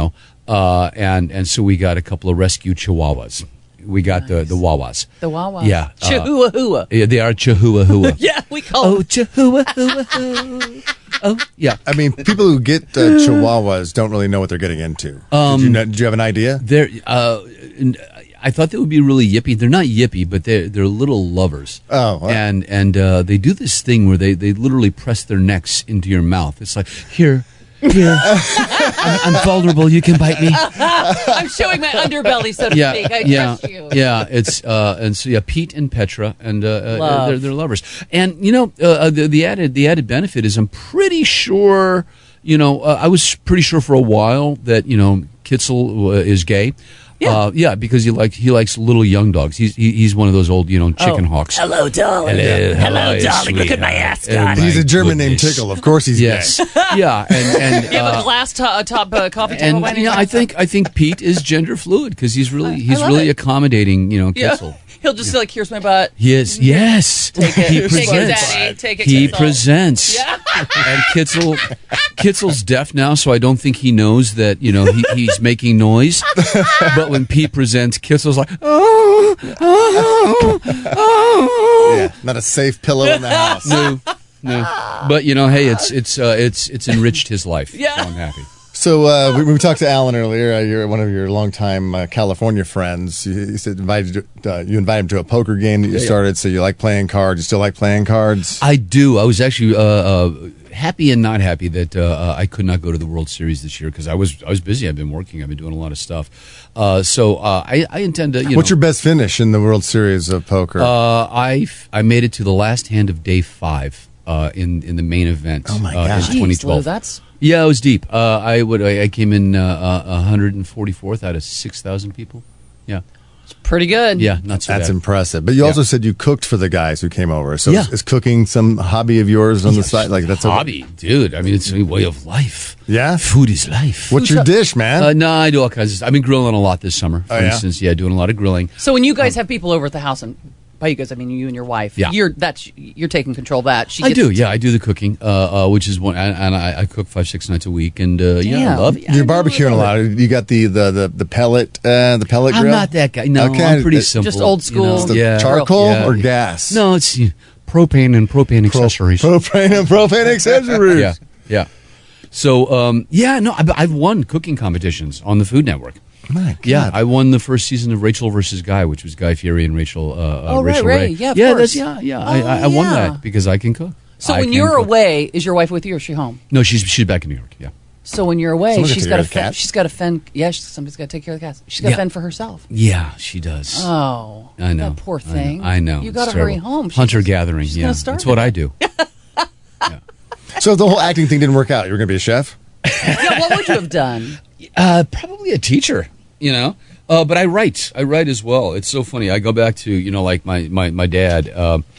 And so we got a couple of rescue Chihuahuas. We got the Wawas. The Wawas. Yeah. Chihuahua. Yeah, they are Chihuahua. Yeah, we call them. Chihuahua. Oh, yeah. I mean, people who get Chihuahuas don't really know what they're getting into. Did you have an idea? I thought they would be really yippy. They're not yippy, but they're little lovers. Oh, wow. And they do this thing where they literally press their necks into your mouth. It's like, here. I'm vulnerable. You can bite me. I'm showing my underbelly, so to speak. I trust you. Yeah. It's and so Pete and Petra, and they're lovers. And the added benefit is I'm pretty sure. I was pretty sure for a while that Kitzel is gay. Yeah. Because he likes little young dogs. He's one of those old, chicken hawks. Hello, darling. Hello, darling. Look at my ascot. He's a German named Tickle. Of course he's gay. Yeah, and You have a glass top coffee table. and I think Pete is gender fluid because he's really accommodating, Kitzel. He'll just be like, here's my butt. Yes. Take it. He Take presents. it, Daddy. Take it, He Kitzel. presents. Yeah. And Kitzel's deaf now, so I don't think he knows that he's making noise. But when Pete presents, Kitzel's like, oh. Yeah, not a safe pillow in the house. No. But hey, it's enriched his life. Yeah. So I'm happy. So we talked to Alan earlier. You're one of your longtime California friends. You said you invited him to a poker game that you started. So you like playing cards. You still like playing cards? I do. I was actually happy and not happy that I could not go to the World Series this year because I was busy. I've been working. I've been doing a lot of stuff. So I intend to. What's your best finish in the World Series of poker? I made it to the last hand of day 5 in the main event. Oh my in gosh. 2012. That's Yeah, it was deep. I came in 144th out of 6,000 people. Yeah, pretty good. yeah, not so That's bad. impressive. But you also said you cooked for the guys who came over. So Yeah. is cooking some hobby of yours on the side? Like that's hobby, dude. I mean, it's a way of life. Yeah? Food is life. What's your dish, man? No, I do all kinds of stuff. I've been grilling a lot this summer, for yeah? instance. Yeah, doing a lot of grilling. So when you guys have people over at the house, and by you guys I mean you and your wife, Yeah. you're taking control of that. I do, yeah. I do the cooking, which is one, and I cook 5-6 nights a week, and I Damn. love it. You're barbecuing a lot. You got the pellet grill. I'm not that guy. No, Okay. I'm pretty simple. Just old school. It's the Yeah. charcoal Yeah. or gas? No, it's propane and propane accessories. Propane and propane accessories. Yeah. So, I've won cooking competitions on the Food Network. My God. Yeah, I won the first season of Rachel versus Guy, which was Guy Fieri and Rachel. Rachel Ray. Ray. Yeah, of course. I won that because I can cook. So when you're away, is your wife with you or is she home? No, she's back in New York. Yeah. So when you're away, Someone she's can got to take care of the cat. she's got to fend. Yeah, somebody's got to take care of the cats. She's got to fend for herself. Yeah, she does. Oh, I know. that poor thing. I know. You got to It's hurry terrible. home. Hunter gathering. She's Yeah, gonna starve that's what to I death. do. So if the whole acting thing didn't work out, you were going to be a chef? Yeah, what would you have done? Probably a teacher. But I write. I write as well. It's so funny. I go back to like my dad,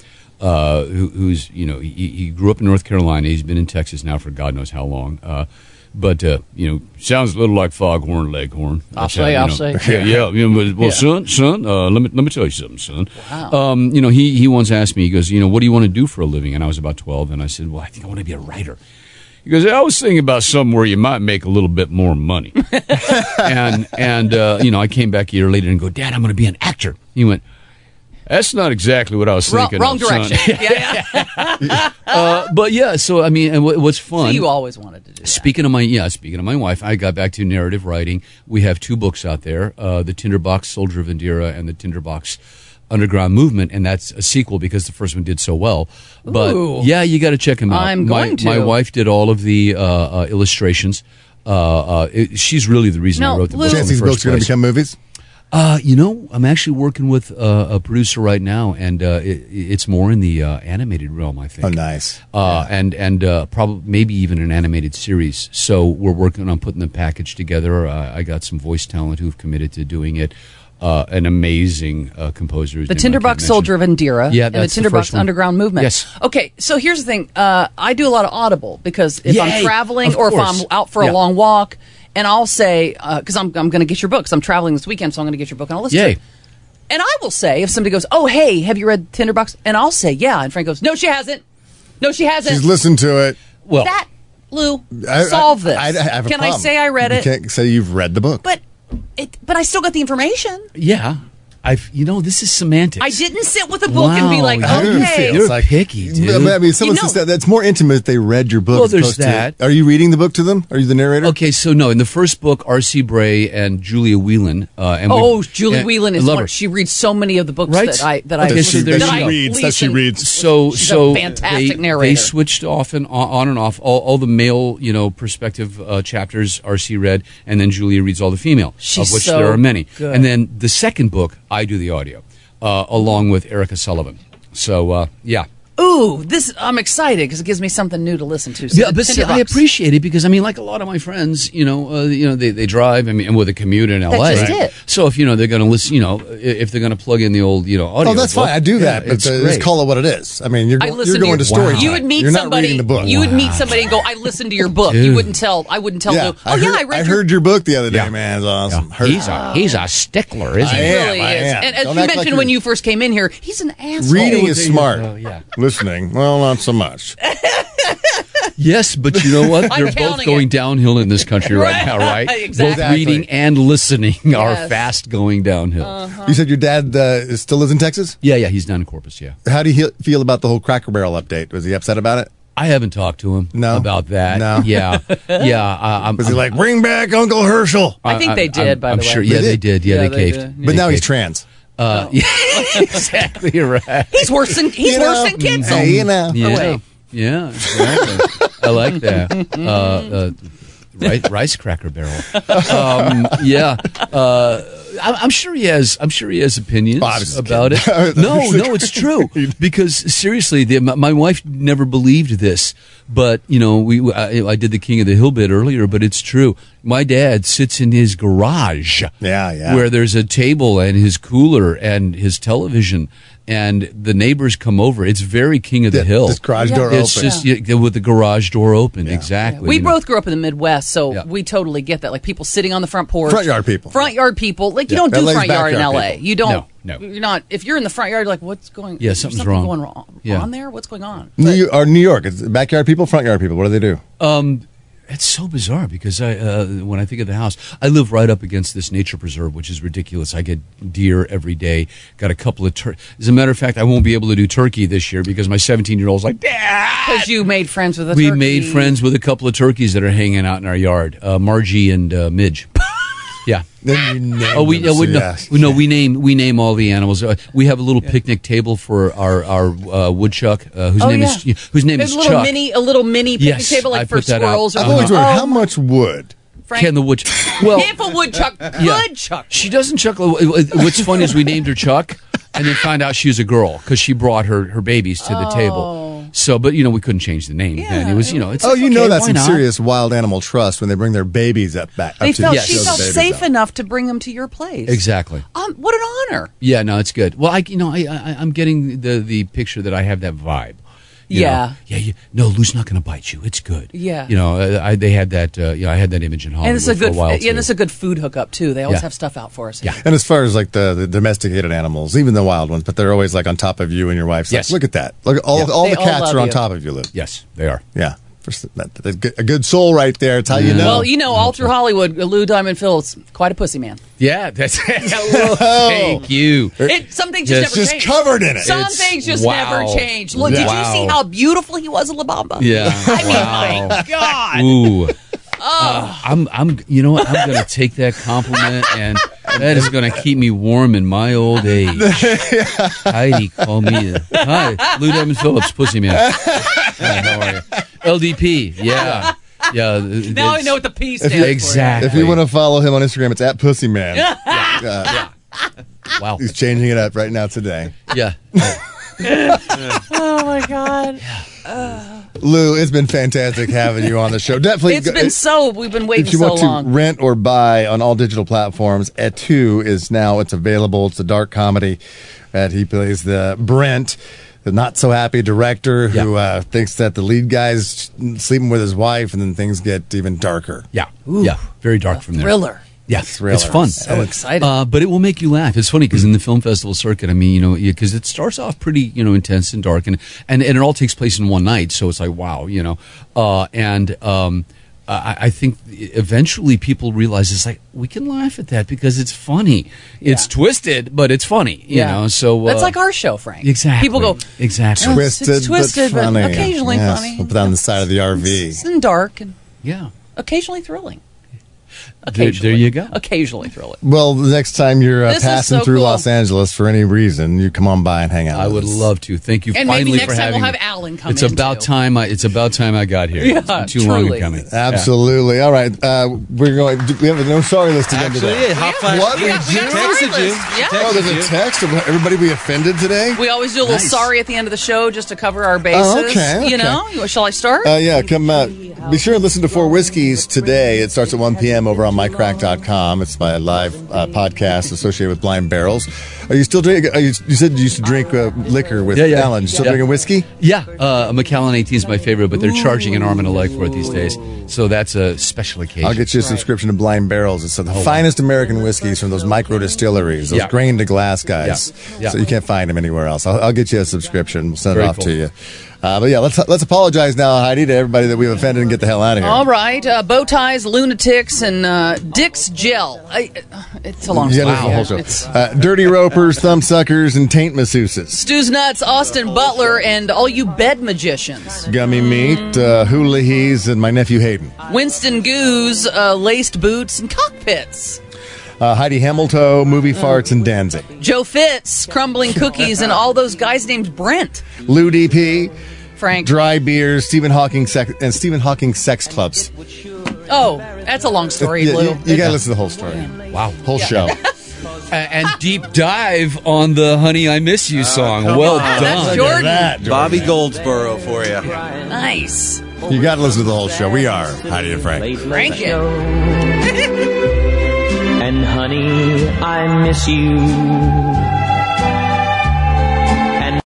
who's he grew up in North Carolina. He's been in Texas now for God knows how long. But sounds a little like Foghorn Leghorn. I'll say. Well, son, let me tell you something, son. Wow. He once asked me. He goes, what do you want to do for a living? And I was about 12, and I said, well, I think I want to be a writer. He goes, I was thinking about somewhere you might make a little bit more money. and I came back a year later and go, Dad, I'm going to be an actor. He went, that's not exactly what I was thinking. Wrong of, direction. Yeah. But yeah, so I mean, and what's fun? So you always wanted to do that. Speaking of my wife, I got back to narrative writing. We have 2 books out there: The Tinderbox Soldier of Indira and The Tinderbox Underground Movement, and that's a sequel because the first one did so well. But Ooh. yeah, you got to check them out. I'm going to. My wife did all of the illustrations. She's really the reason I wrote the book. Chance these books are going to become movies? I'm actually working with a producer right now, and it's more in the animated realm, I think. Oh, nice. And probably maybe even an animated series. So we're working on putting the package together. I got some voice talent who've committed to doing it. An amazing composer. The Tinderbox Soldier of Indira and the Tinderbox Underground Movement. Yes. Okay, so here's the thing. I do a lot of Audible because if I'm traveling or if I'm out for a long walk, and I'll say, because I'm going to get your book, because I'm traveling this weekend, so I'm going to get your book, and I'll listen to it. And I will say, if somebody goes, oh, hey, have you read Tinderbox? And I'll say, yeah. And Frank goes, no, she hasn't. No, she hasn't. She's listened to it. Well, Lou, solve this. I have a Can problem. I say I read it? You can't say you've read the book. But I still got the information. Yeah. This is semantics. I didn't sit with a book and be like, okay. You're like, picky, dude. I mean, someone says that's more intimate if they read your book. Well, there's that. Are you reading the book to them? Are you the narrator? Okay, so no, in the first book, R.C. Bray and Julia Whelan. Julia Whelan is one. She reads so many of the books that I she reads. So she's a fantastic narrator. They switched off and on and off. All the male, perspective chapters R.C. read, and then Julia reads all the female, of which there are many. Good. And then the second book, I do the audio, along with Erica Sullivan. So, yeah. Ooh, I'm excited because it gives me something new to listen to. So but see, I appreciate it because like a lot of my friends, they drive. And with a commute in LA. That's just it. So if they're going to listen, if they're going to plug in the old, audio. Oh, that's fine. I do that, but just call it what it is. I mean, you're going to story time. You would meet you're somebody. Not reading the book. You would meet somebody and go, "I listened to your book." Dude. You wouldn't tell. I wouldn't tell Lou. I heard your book the other day, man. It's awesome. He's a stickler, isn't he? He really is. And as you mentioned when you first came in here, he's an asshole. Reading is smart. Listening, well, not so much. Yes, but you know what? They're both going downhill in this country right now, right? Exactly. Both reading and listening are fast going downhill. You said your dad still lives in Texas? Yeah, he's down in Corpus, yeah. How do you feel about the whole Cracker Barrel update? Was he upset about it? I haven't talked to him about that. No. Yeah. Yeah. Was he like, bring back Uncle Herschel? I think they did, by the way. I'm sure. Yeah, they did. Yeah, they caved. But now he's trans. Yeah, exactly right. He's worse than Kitzel. Hey, Yeah, exactly. I like that. Rice Cracker Barrel. I'm sure he has. I'm sure he has opinions about it. No, it's true. Because seriously, my wife never believed this, but I did the King of the Hill bit earlier, but it's true. My dad sits in his garage, where there's a table and his cooler and his television. And the neighbors come over. It's very King of the Hill. This garage door open. It's just with the garage door open. Yeah. Exactly. We both grew up in the Midwest, so we totally get that. Like people sitting on the front porch. Front yard people. Like you don't do front yard in LA. People. You don't. No. You're not. If you're in the front yard, you're like, what's going? Yeah, something's wrong. Going on there? What's going on? New York. It's backyard people, front yard people. What do they do? It's so bizarre because when I think of the house, I live right up against this nature preserve, which is ridiculous. I get deer every day. Got a couple of as a matter of fact, I won't be able to do turkey this year because my 17-year-old's like, Dad! Because you made friends with a turkey. We made friends with a couple of turkeys that are hanging out in our yard, Margie and Midge. Yeah. Then you name we name all the animals. We have a little picnic table for our woodchuck, whose name is Chuck. A little mini picnic table, like for squirrels. I've always wondered how much wood. Frank, can the woodchuck? Well, if a woodchuck could chuck. She doesn't chuck. What's funny is we named her Chuck, and then found out she was a girl because she brought her babies to the table. So, but we couldn't change the name. Yeah. And it was, it's that's some serious wild animal trust when they bring their babies back. She felt safe enough to bring them to your place. Exactly. What an honor. Yeah, no, it's good. Well, I'm getting the picture that I have that vibe. No, Lou's not going to bite you. It's good. Yeah. They had that. I had that image in Hollywood and it's for a while too. And it's a good food hookup too. They always have stuff out for us. Yeah. And as far as like the domesticated animals, even the wild ones, but they're always like on top of you and your wife's. Yes. Like, look at that. Look at all the cats are on top of you, Lou. Yes, they are. Yeah. A good soul right there. It's how you know. Well, all through Hollywood, Lou Diamond Phillips, quite a pussy man. Yeah, that's thank you. Some things just never change. Covered in it. Some things just never change. Look, did you see how beautiful he was in La Bamba? Yeah. I mean, my God. Ooh. I'm you know what? I'm going to take that compliment, and that is going to keep me warm in my old age. Heidi called me. Hi, Lou Diamond Phillips, pussy man. How are you? LDP, yeah. Yeah. Now I know what the P stands for. Exactly. If you want to follow him on Instagram, it's @pussyman. Yeah. Wow. He's changing it up right now today. Yeah. Oh my God. Lou, it's been fantastic having you on the show. Definitely. We've been waiting so long. If you want to rent or buy on all digital platforms, Et2 it's available. It's a dark comedy that he plays the Brent, the not so happy director who thinks that the lead guy's sleeping with his wife, and then things get even darker. Yeah. Ooh. Yeah. Very dark from there. Thriller. Yeah, it's fun. So exciting. But it will make you laugh. It's funny because in the film festival circuit, I mean, because it starts off pretty, intense and dark, and it all takes place in one night. So it's like, wow, I think eventually people realize it's like, we can laugh at that because it's funny. It's twisted, but it's funny, you know. So that's like our show, Frank. Exactly. People go, exactly. Twisted, but funny. Occasionally funny. We'll put that on the side of the RV. And dark, and occasionally thrilling. There you go. Occasionally thrilling. Well, the next time you're passing through Los Angeles for any reason, you come on by and hang out. I would love to. Thank you. And finally maybe next for time having we'll me. have Alan come. It's about time. It's about time I got here. Yeah, it's been too long in coming. Absolutely. Yeah. All right. We're going. We have a no sorry list again today. Hot flash. What? We texted you. Yeah. Oh, there's a text of everybody we offended today. We always do a little sorry at the end of the show just to cover our bases. Oh, okay. Shall I start? Yeah. Come out. Be sure to listen to Four Whiskeys today. It starts at 1 p.m. over on mycrack.com. It's my live podcast associated with Blind Barrels. Are you still drinking? You said you used to drink liquor with Alan. You still drinking whiskey? Yeah. Macallan 18 is my favorite, but they're charging an arm and a leg for it these days. So that's a special occasion. I'll get you a subscription to Blind Barrels. It's the finest American whiskeys from those micro distilleries, those grain to glass guys. Yeah. So you can't find them anywhere else. I'll get you a subscription. We'll send it off to you. But yeah, let's apologize now, Heidi, to everybody that we've offended and get the hell out of here. All right. Bow ties, lunatics, and Dick's Gel. It's a long story. The whole show. Dirty ropers, thumbsuckers, and taint masseuses. Stu's Nuts, Austin Butler, and all you bed magicians. Gummy meat, hula hees, and my nephew Hayden. Winston Goose, laced boots, and cockpits. Heidi Hamilton, movie farts, and Danzig. Joe Fitz, crumbling cookies, and all those guys named Brent. Lou DP, Frank, dry beers, Stephen Hawking, and Stephen Hawking sex clubs. Oh, that's a long story, Lou. You gotta listen to the whole story. Wow, whole show. And deep dive on the "Honey I Miss You" song. Well done, that's Jordan. Jordan. Bobby Goldsboro for you. Nice. You gotta listen to the whole show. We are Heidi and Frank. Frank it. And honey, I miss you.